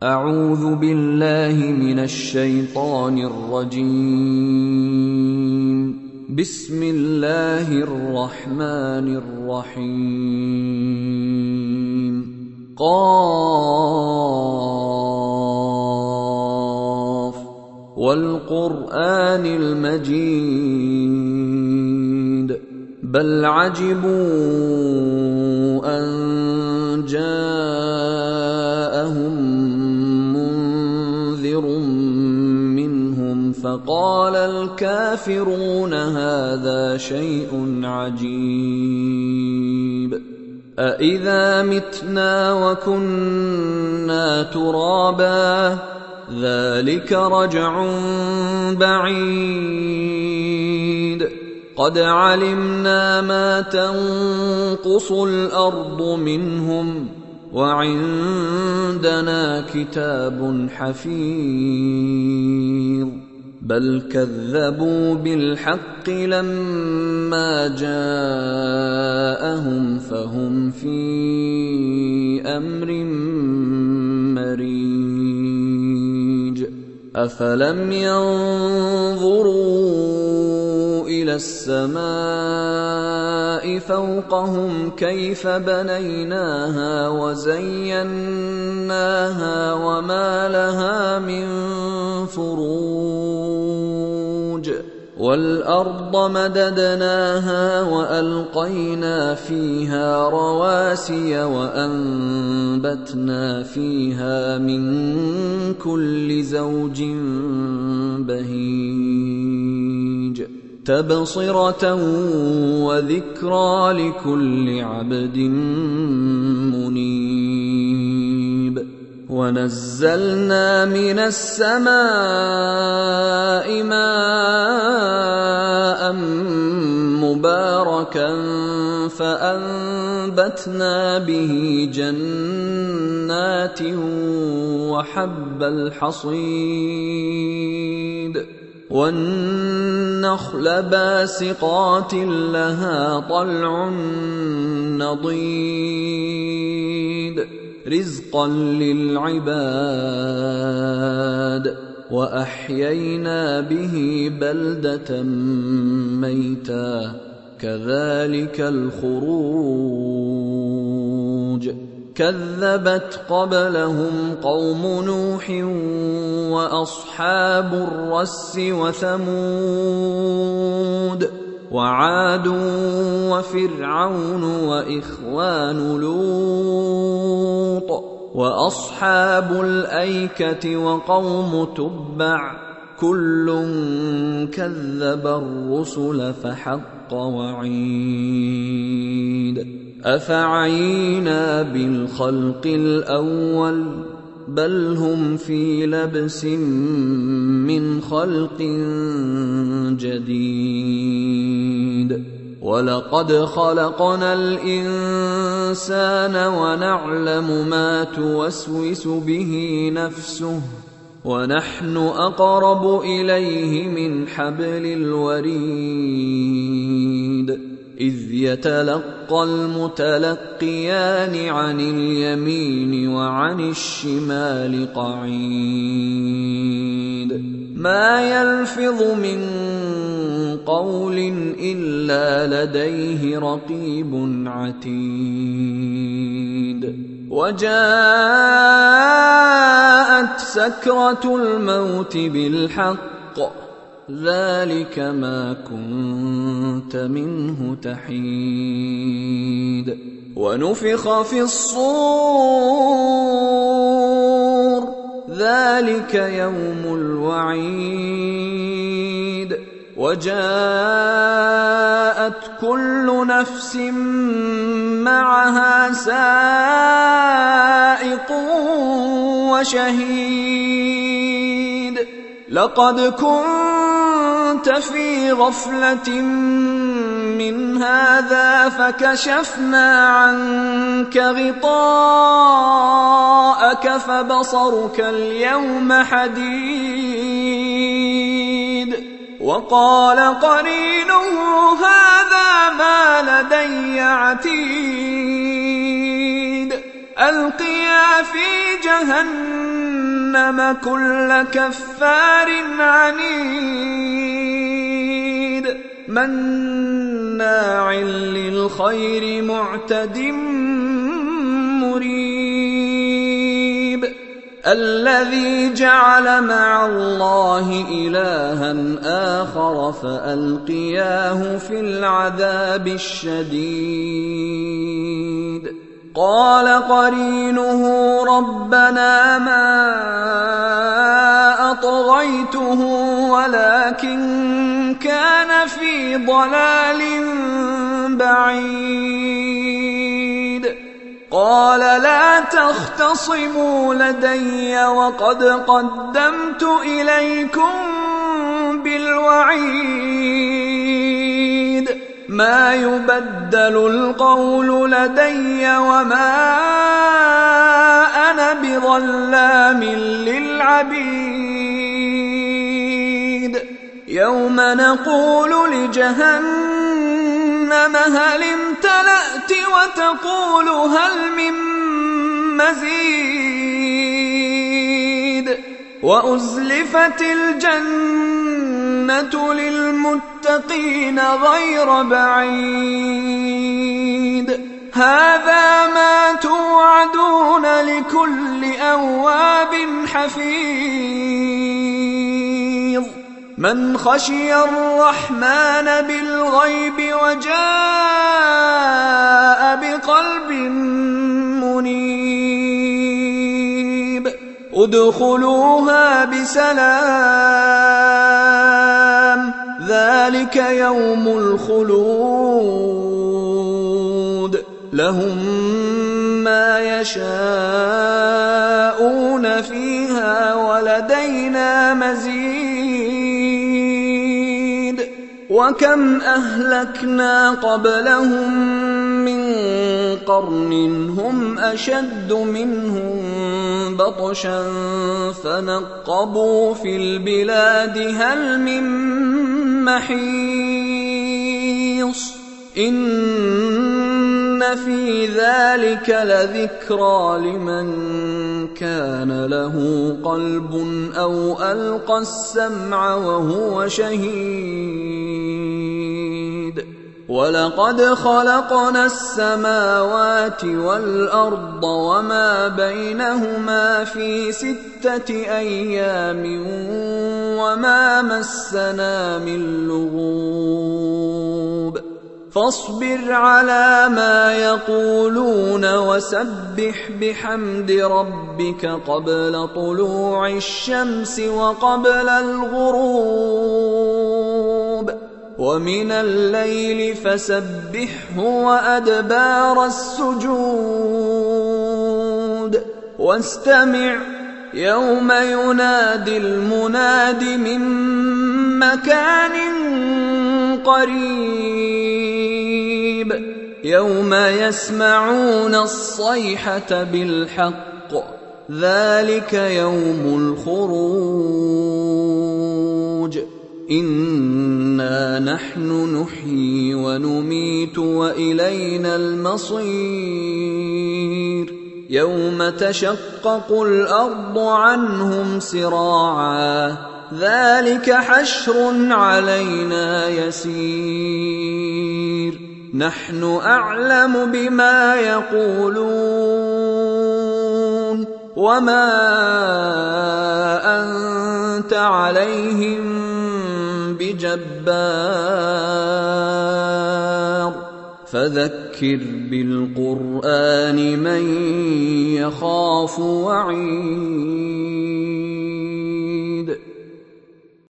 أعوذ بالله من الشيطان الرجيم. بسم الله الرحمن الرحيم. قاف والقرآن المجيد بل عجبوا أن جاءهم منذر منهم فقال الكافرون هذا شيء عجيب أإذا متنا وكنا ترابا ذلك رجع بعيد قد علمنا ما تنقص الأرض منهم وعندنا كتاب حفيظ بل كذبوا بالحق لما جاءهم فهم في أمر مريج أفلم ينظروا إلى السماء فوقهم كيف بنيناها وزيناها وما لها من فروج والأرض مددناها وألقينا فيها رواسي وأنبتنا فيها من كل زوج بهيج تبصرة وذكرى لكل عبد منيب ونزلنا من السماء ماء مباركا فأنبتنا به جنات وحب الحصيد والنخل باسقات لها طلع نضيد رزقا للعباد وأحيينا به بلدة ميتا كذلك الخروج كذبت قبلهم قوم نوح وأصحاب الرس وثمود وعاد وفرعون وإخوان لوط وأصحاب الأيكة وقوم تبع كل كذب الرسل فحق وعيد أفعينا بالخلق الأول بل هم في لبس من خلق جديد ولقد خلقنا الإنسان ونعلم ما توسوس به نفسه ونحن أقرب إليه من حبل الوريد إذ يتلقى المتلقيان عن اليمين وعن الشمال قعيد ما يلفظ من قول إلا لديه رقيب عتيد وجاءت سكرة الموت بالحق ذلك ما كنت منه تحيد ونفخ في الصور ذلك يوم الوعيد وجاءت كل نفس معها سائق وشهيد لقد كنت في غفلة من هذا فكشفنا عنك غطاءك فبصرك اليوم حديد وقال قرينه هذا ما لدي عتيد ألقيا في جهنم جهنم كل كفار عنيد مناع للخير معتد مريب الذي جعل مع الله إلها آخر فألقياه في العذاب الشديد قال قرينه ربنا ما أطغيته ولكن كان في ضلال بعيد قال لا تختصموا لدي وقد قدمت إليكم بالوعيد ما يبدل القول لدي وما أنا بظلام للعبيد يوم نقول لجهنم هل امتلأت وتقول هل من مزيد وأزلفت الجنة للمتقين غير بعيد هذا ما توعدون لكل أواب حفيظ من خشي الرحمن بالغيب وجاء بقلب منيب ادخلوها بسلام ذلك يوم الخلود لهم ما يشاءون فيها ولدينا مزيد وكم أهلكنا قبلهم من قرن هم أشد منهم بطشا فنقبوا في البلاد هل من محيص إن في ذلك لذكرى لمن كان له قلب أو ألقى السمع وهو شهيد ولقد خلقنا السماوات والأرض وما بينهما في 6 أيام وما مسنا من لغوب فاصبر على ما يقولون وسبح بحمد ربك قبل طلوع الشمس وقبل الغروب ومن الليل فسبحه وأدبار السجود واستمع يوم ينادي المناد من مكان قريب يوم يسمعون الصيحة بالحق ذلك يوم الخروج إنا نحن نحيي ونميت وإلينا المصير يوم تشقق الأرض عنهم سراعا ذلك حشر علينا يسير نحن أعلم بما يقولون وما أنت عليهم بجبار فذكر بالقرآن من يخاف وعيد